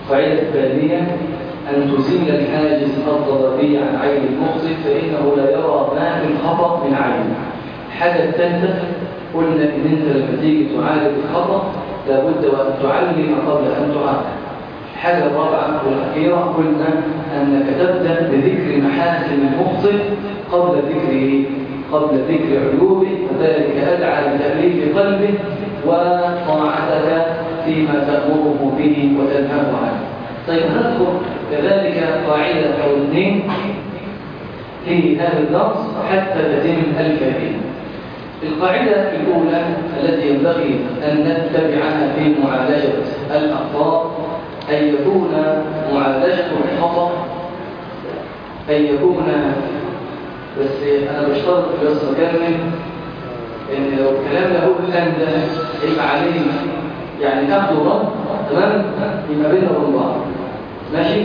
القاعدة الثانية أن تزيل الحاجز الضرري عن عين المخطئ فإنه لا يرى ما في الخطأ من عينه. الحاجة الثالثة قلنا إن أنت لما تيجي تعالج الخطأ لابد وأن تعلم قبل أن تعالج. الحاجة الرابعة والأخيرة قلنا أنك تبدأ بذكر محاسن المخطئ قبل ذكر عيوبه، وذلك أدعى لتأليف قلبه وطاعتك فيما تأمره به وتنهاه عنه. طيب نذكر كذلك قاعدة أو اثنين في هذا الدرس حتى تتم الفائدة. القاعدة الأولى التي ينبغي أن نتبعها في معالجة الأخطاء أن يكون معالجة الخطأ أن يكون، بس أنا بشترط في بس أكمل إن لو الكلام له الآن ده يبقى عليه يعني أخذ ورد، تمام؟ يبقى بيننا وبين بعض، ماشي؟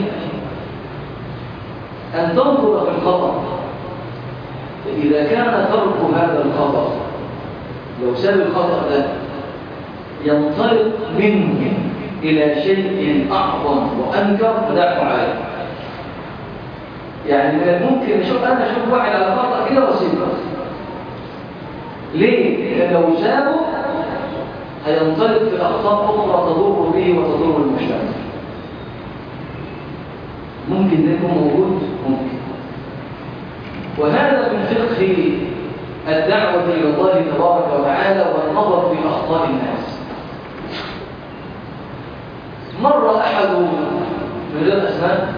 أن تنظر في الخطأ، إذا كان ترك هذا الخطأ لو ساب الخطأ ده ينطلق منه إلى شيء أعظم وأنكر فدعه عليه. يعني من الممكن أنا أشوف واحد على خطأ كده وأسيبه. ليه؟ لأن لو سابه هينطلق في أخطاء أخرى تضر به وتضر المجتمع. ممكن ده يكون موجود؟ ممكن. وهذا من فقه الدعوة إلى الله تبارك وتعالى والنظر في أخطاء الناس. مر أحد من غير أسماء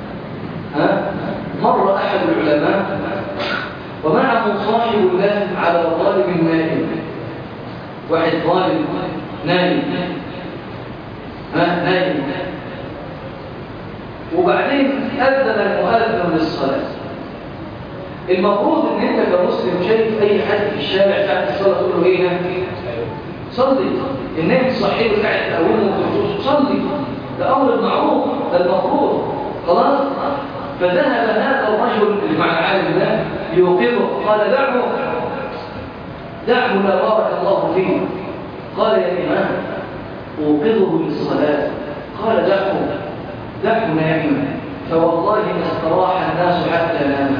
مر أحد العلماء ومعه صاحب له على طالب نائم، واحد طالب نائم نائم، وبعدين أذن المؤذن للصلاة. المفروض ان انت كمسلم شايف اي حد في الشارع قاعد يصلي تقول له ايه؟ صلي. الناس تصحيه قاعد تقومه وتقول صلي، ده امر معروف، ده المفروض. خلاص. فذهب هذا الرجل اللي مع العالم ده يوقظه، قال دعه لا بارك الله فيه. قال يا إمام أوقظه للصلاة. قال دعه نائما، فوالله ما استراح الناس حتى نام.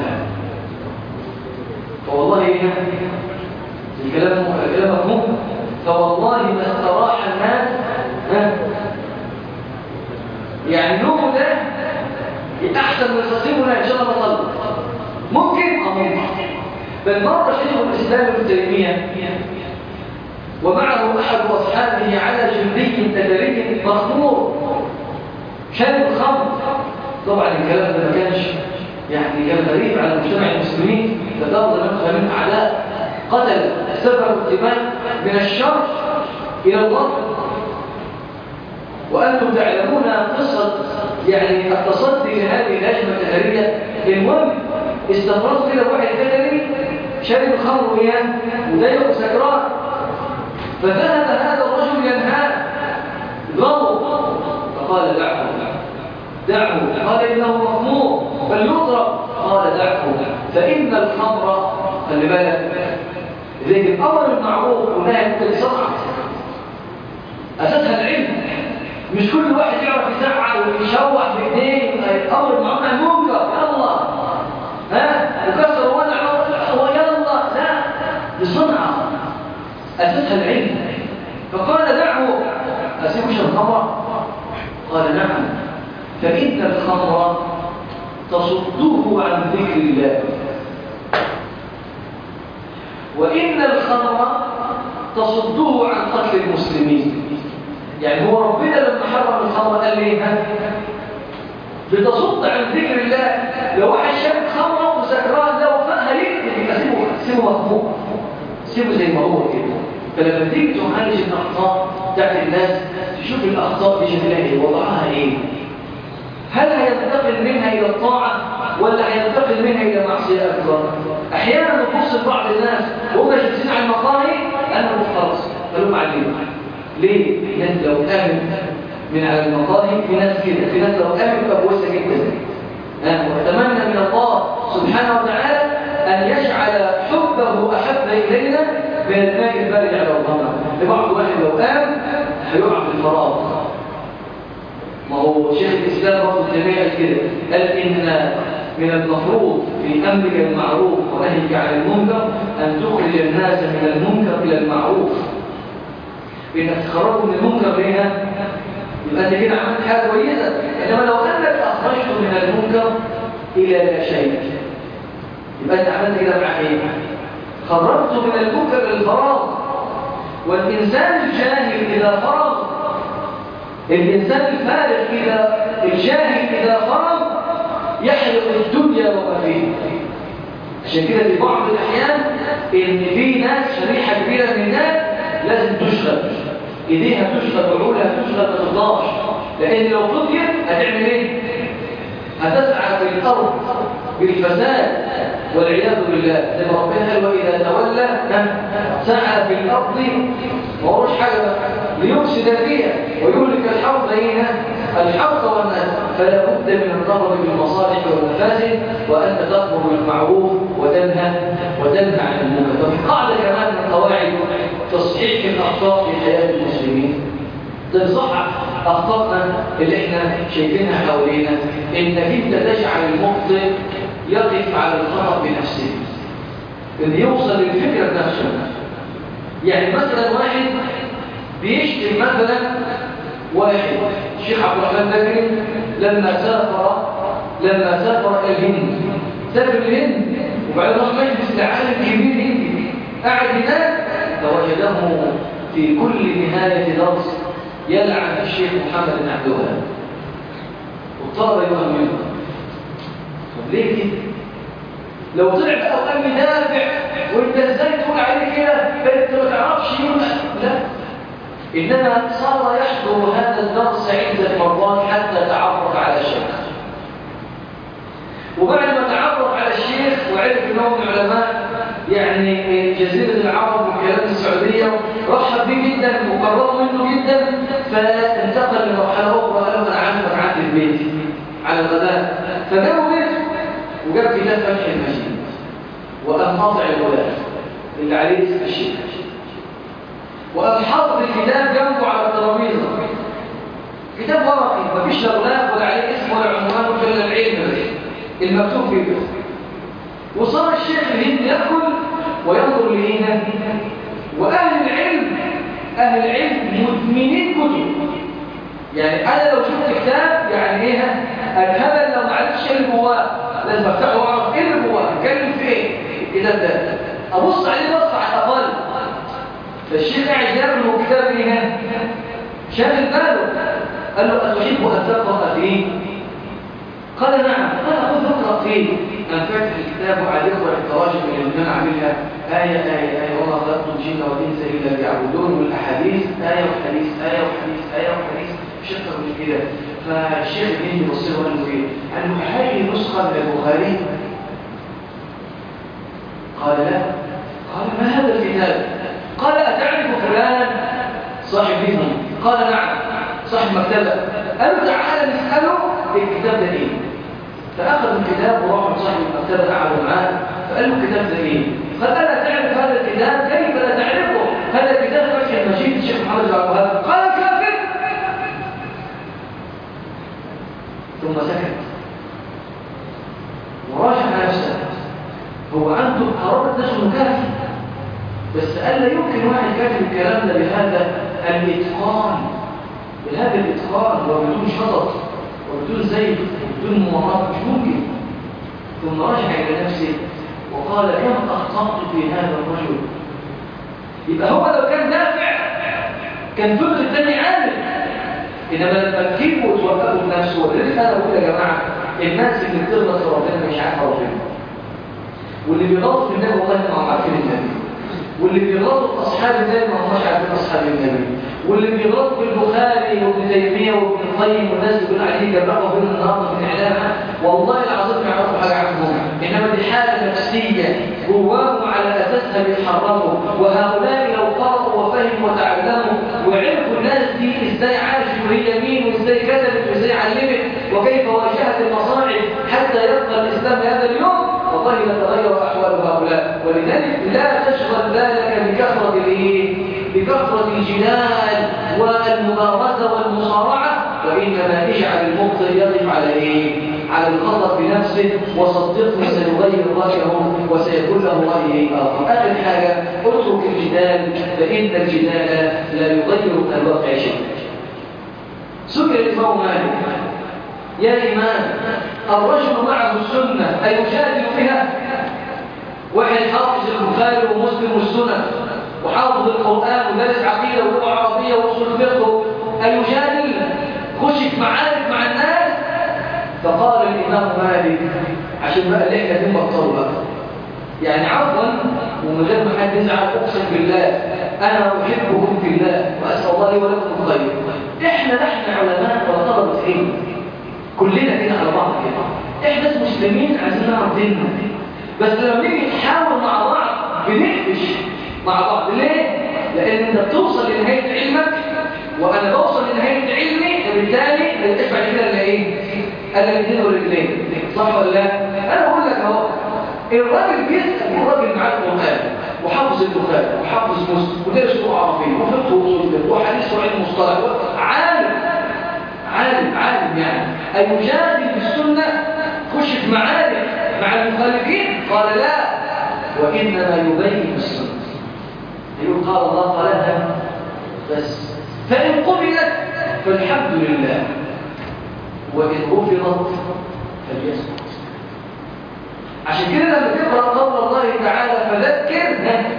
فوالله الكلام مفهوم. فوالله ما استراح الناس يعني نوم ده أحسن من تصيبنا إن شاء الله نصلي. ممكن بل مر شيخ الإسلام ابن تيمية ومعه أحد أصحابه على جلدي تدريج مخمور شارب الخمر. طبعا الكلام ده ما كانش يعني كان غريب على مجتمع المسلمين، فتضل من أعداء قتل سبب الدماء من الشر إلى الله. وأنتم تعلمون قصة يعني التصدي لهذه الهجمة النارية. المهم استمرت كده واحد بدني شارب الخمر وياه وضيق سكران، فذهب هذا الرجل ينهاه غضب، فقال دعه. قال إنه مخمور فليضرب. قال دعه فإن الخمر، خلي بالك، إذا الأمر المعروف والنهي عن المنكر صنعة أساسها العلم. مش كل واحد يعرف يزعل ويشوح بايديه. الامر المعروف عن المنكر يلا وكسر ولع ويلا، لا، دي صنعه اساسها العلم. فقال دعه اسيبش الخمر. قال نعم، فان الخمر تصده عن ذكر الله، وان الخمر تصده عن قتل المسلمين. يعني هو ربنا لما حرم الخمر قال ليه؟ بتصد عن ذكر الله. لو واحد شرب خمره وسكران ده وفقها ليه؟ يبقى سيبه مخمور، سيبه زي ما هو كده. فلما تيجي تعالج الاخطاء بتاعت الناس تشوف الاخطاء دي شكلها ايه، وضعها ايه، هل هينتقل منها الى الطاعه ولا هينتقل منها الى معصيه اكبر. احيانا نبص لبعض الناس وهم جالسين على المقاهي انا خلاص قالوا عليهم. ليه؟ الناس لو آمن من على المقاهي، في ناس كده، في ناس لو آمن تبقى كويسة جدا. وأتمنى من الله سبحانه وتعالى أن يجعل حبه أحب إلينا من الماء البارد على الغمر. لبعض واحد لو آمن هيقع في الفراغ، ما هو شيخ الإسلام برضه الجميع قال كده، قال إن من المفروض في أمرك المعروف ونهيك عن المنكر أن تخرج الناس من المنكر إلى المعروف. إنك تخرجوا من المنكر ليها يبقى أنت كده عملت حاجة كويسة. إنما لو أنك أخرجت من المنكر إلى لا شيء يبقى أنت عملت كده مع إيه؟ خرجت من المنكر للفراغ. والإنسان الجاهل إذا فرغ، الإنسان الفارغ إذا الجاهل إذا فرغ يحرق الدنيا وما فيها. عشان كده في بعض الأحيان إن في ناس شريحة كبيرة من الناس لازم تشغل، إيديها تشغل وعقولها تشغل ما ترضاش، لأن لو فضيت هتعمل إيه؟ هتسعى في الأرض بالفساد والعياذ بالله. زي ما ربنا قال وإذا تولى سعى في الأرض ما هوش حاجة ليفسد فيها ويهلك الحرث الحرث والناس. فلا بد من النظر بالمصالح والمفاسد وأنت تأمر بالمعروف وتنهى عن المنكر. وفي قاعدة كمان من قواعد تصحيح الأخطاء في حياة المسلمين، تصحح أخطاءنا اللي احنا شايفينها حوالينا، إنك انت تجعل المخطئ يقف على الخطأ بنفسه، إن يوصل للفكرة بنفسه. يعني مثلا واحد بيشتم مثلا واحد الشيخ عبد الرحمن بكري لما سافر الهند، سافر الهند وبعدين راح مجلس العالم كبير هندي قاعد هناك، فوجده في كل نهاية درس يلعن الشيخ محمد بن عبد الوهاب والطلبة يؤمنون. طب ليه كده؟ لو طلع بقى وقال لي دافع وانت ازاي تقول عليه كده انت ما تعرفش لا، انما صار يحضر هذا الدرس عدة مرات حتى تعرف على الشيخ، وبعد ما تعرف على الشيخ وعرف انه من علماء يعني جزيرة العرب وكلام السعودية رحب به جدا وقربوا منه جدا، فانتقل لمرحلة أخرى قال له أنا عازمك عندي في بيتي على الغداء. فجابوا بيته وجاب كتاب فتح المجيد وقام قاطع الغلاف اللي عليه اسم الشيخ وقام حاطط الكتاب جنبه على الترابيزة، كتاب ورقي مفيش لا غلاف ولا عليه اسم ولا عنوان ولا العلم المكتوب فيه بس. وصار الشيخ الهند يأكل وينظر لهنا، وأهل العلم مدمنين كتب. يعني أنا لو شفت كتاب يعني إيه الهبل لو ما عرفتش إيه اللي جواه لازم أفتحه وأعرف إيه اللي جواه بيتكلم في إيه الكتاب ده، أبص عليه بص على الأقل. فالشيخ قاعد ياكل وكتاب هنا شاغل باله، قال له أتحب أن تقرأ فيه؟ قال نعم. قال خذ اقرأ فيه. أنا فاتح الكتاب وقاعد يقرأ التراجم اللي أنا عاملها آية وما خلقت الجن والإنس إلا ليعبدون، والأحاديث آية وحديث مش أكتر من كده. فالشيخ الهندي بص له وقال له إيه؟ قال له هذه نسخة من البخاري؟ قال لا. قال ما هذا الكتاب؟ قال أتعرف فلان صاحب بيتهم؟ قال نعم صاحب مكتبة. قال له تعالى نسأله الكتاب ده إيه؟ فأخذ الكتاب وراح صاحب المكتبة قعدوا معاه فقال له الكتاب ده إيه؟ قال ألا تعرف هذا الكتاب؟ كيف لا تعرفه؟ هذا كتاب فتح المجيد الشيخ محمد بن عبد الوهاب. قال كافر. ثم سكت وراجع نفسه، هو عنده قرارة نفسه كافر، بس قال لا يمكن واحد كاتب الكلام ده بهذا الإتقان وبدون شطط وبدون زيت وبدون مواراة، مش ممكن. ثم رجع إلى نفسه وقال كم أخطأت في هذا الرجل. يبقى هو لو كان دافع كان فكر الثاني عامل، إنما لما تجيبه وتوقفه بنفسه. ولذلك أنا بقول يا جماعة الناس اللي بتغلط في ربنا مش عارفة ربنا، واللي بيغلطوا في النبي والله ما هم عارفين النبي، واللي بيغلطوا في أصحاب النبي ما هماش عارفين أصحاب النبي، واللي بيغلطوا في البخاري وابن تيمية وابن القيم والناس اللي بيقولوا عليه جمعوا بين النهارده في الإعلام والله العظيم ما يعرفوا حاجة عنهم، إنما دي حالة نفسية جواهم على أساسها بيتحركوا. وهؤلاء لو قرأوا وفهموا وتعلموا وعرفوا الناس دي إزاي عاشت وهي مين وإزاي كذبت وإزاي علمت وكيف واجهت المصاعب حتى يبقى الإسلام هذا اليوم، والله لتغير أحوال هؤلاء. ولذلك لا تشغل بالك بكثرة الجدال والمبارزة والمصارعة وإنما اجعل المبطل يقف على إيه؟ على الخطأ بنفسه، وصدقني سيغير رأيه وسيكون له رأي آخر. آخر حاجة، اترك الجدال فإن الجدال لا يغير من الواقع شيء. سئل الإمام مالك: يا إمام، الرجل معه السنة أيجادل بها؟ واحد حافظ البخاري ومسلم والسنن وحافظ القرآن ودارس عقيدة ولغة عربية وأصول فقه، أيجادل خش في معارك مع الناس؟ فقال الإمام مالك، عشان بقى اللي احنا دي مبطل بقى، يعني عفوا ومن غير ما حد يزعل، اقسم بالله انا احبكم في الله واسال الله لي ولكم الخير. احنا نحن علماء وطلبة علم، كلنا كده على بعض كده، احنا مسلمين عايزين نعرف ديننا، بس لما نيجي نحاول مع بعض بنقفش مع بعض. ليه؟ لان انت بتوصل لنهايه علمك وانا بوصل لنهايه علمي، فبالتالي ما يبقاش بعد كده الا ايه؟ الا الاثنين والرجلين، صح ولا لا؟ انا بقول لك اهو، الراجل بيسال والراجل معاه القران وحافظ البخاري وحافظ مسلم ودرس لغه عربيه وفقه واصول فقه وحديث وعلم مصطلح، عالم يعني ايجادل بالسنه، خش في معارك مع المخالفين؟ قال لا، وانما يبين السنه. يقول قال الله قالها بس، فان قبلت فالحمد لله، وان رفضت فليسكت. عشان كده لما تقرأ قول الله تعالى فذكر،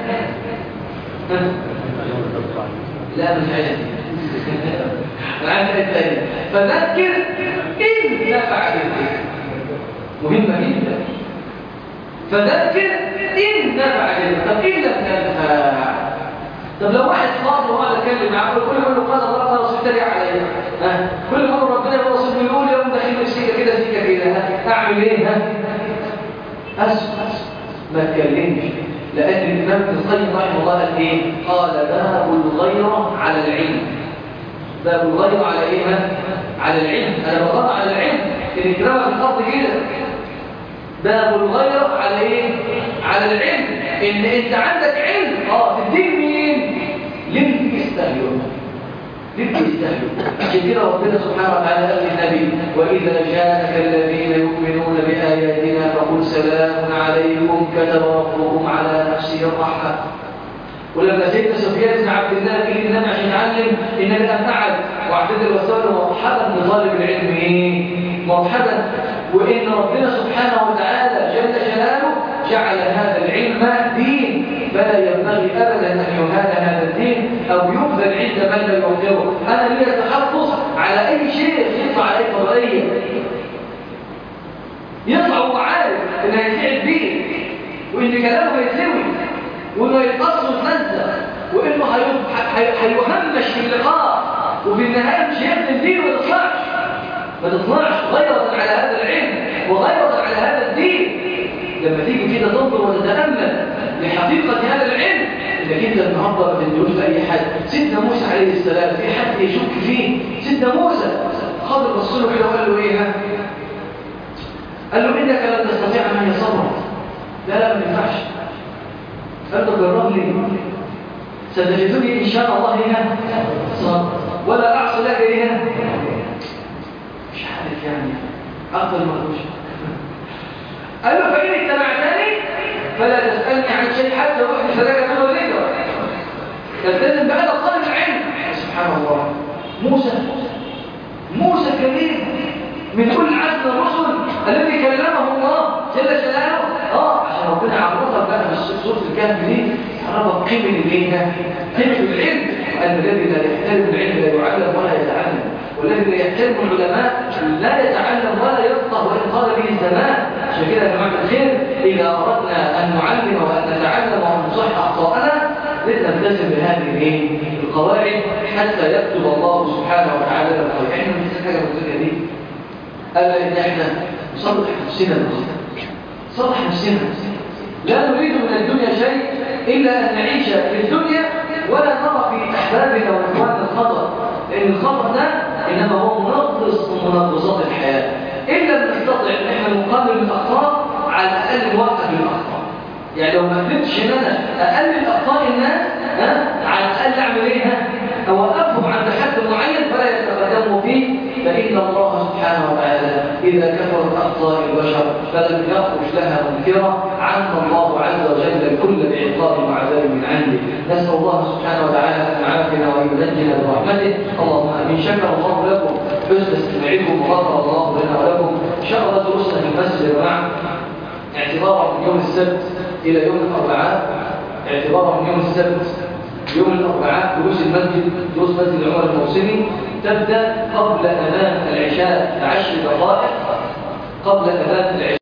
لا مش عايز انا عايز الثانية، فذكر إن نفع الذكر، مهمة جدا. فذكر إن نفع الذكر. طب إن لم تنفع، طب لو واحد فاضي وقال اتكلم معاه كل ما قال الله قال رسول تريق عليا، كل ما ربنا يقول رسول بيقول يوم داخل سكه كده اعمل ايه؟ اسكت ما اتكلمش. لان الامام ابن القيم رحمه الله قال ايه؟ قال باب الغيره على العلم. باب الغيره على ايه؟ على العلم. انا بغض على العلم ان الكلام بالخط كده. باب الغيره على ايه؟ على العلم. ان انت عندك علم تدين مين؟ لم يستهيون. عشان كده ربنا سبحانه وتعالى قال للنبي: واذا جاءك الذين يؤمنون باياتنا فقل سلام عليكم كتب ربكم على نفسه الرحمه. ولما سيدنا سفيان بن عبد الله قال للنبي عشان يتعلم ان الان قعد واعتذر وسال مرحبا بطالب العلم مرحبا. وان ربنا سبحانه وتعالى جل جلاله جعل هذا العلم دين، فلا ينبغي ابدا ان يهان هذا الدين او يبذل عند من لا يوقره. انا لي التحفظ على اي شيء يطلع عليه قضيه يطلع وعارف ان هيسعد بيه وان كلامه هيتسوي وانه يتقص ويتنزل وانه هيهمش في اللقاء وفي النهايه مش هيخدم دين ما تطلعش غيرة على هذا العلم وغيرة على هذا الدين. لما تيجي كده تنظر وتتأمل لحقيقة هذا العلم انك انت النهارده ما تدلوش لأي حد. سيدنا موسى عليه السلام في حد يشك فيه؟ سيدنا موسى خاضر رسوله كده وقال له ايه؟ قال له انك لن تستطيع معي صبرا. لا ما ينفعش. قال له جرب لي ستجدني ان شاء الله هنا صبر ولا اعصي لك هنا. مش عارف يعني أفضل مخلوش. قال له فإن اتبعتني فلا تسألني عن شيء حتى أحدث لك منه ذكر. تلتزم بهذا طالب العلم. سبحان الله. موسى كريم من كل عزم الرسل الذي كلمه الله جل جلاله. عشان ربنا عرفك بقى في سورة الكهف دي عرفك قيمة العلم. قيمة العلم وأن الذي لا يحترم العلم لا يعلم ولا يتعلم، والذي لا يحترم العلماء لا يتعلم ولا يفقه وإن قال به الزمان. عشان كده يا جماعة الخير إذا أردنا أن نعلم وأن نتعلم وأن نصحح أخطاءنا نلتزم بهذه القواعد حتى يكتب الله سبحانه وتعالى لنا الخير. احنا بنحس حاجة من الدنيا دي ألا إن احنا نصلح نفسنا صلح نفسنا. لا نريد من الدنيا شيء إلا أن نعيش في الدنيا ولا نرى في أحبابنا وإخواننا الخطأ، لأن الخطأ ده إنما هو منقص من منقصات الحياة. إن لم نستطع أن احنا نقابل الأخطاء على الأقل نوقف الأخطاء. يعني لو ما قدرتش ان انا اقلل اخطاء الناس على الاقل اعمل ايه؟ اوقفهم عند حد معين فلا يتقدموا فيه فإن الله سبحانه وتعالى إذا كثرت أخطاء البشر فلم يخرج لها منكرة عنا الله عز وجل الكل بعقاب وعذاب من عنده. نسأل الله سبحانه وتعالى أن يعافنا وينجنا برحمته. اللهم آمين. شكر الله لكم حسن استماعكم وغفر الله لنا ولكم. إن شاء الله دروسنا في المسجد يا جماعة اعتبارا من يوم السبت إلى يوم الأربعاء، اعتبارا من يوم السبت يوم الأربعاء دروس مسجد عمر الموصلي تبدأ قبل أذان العشاء ب10 دقائق، قبل أذان العشاء.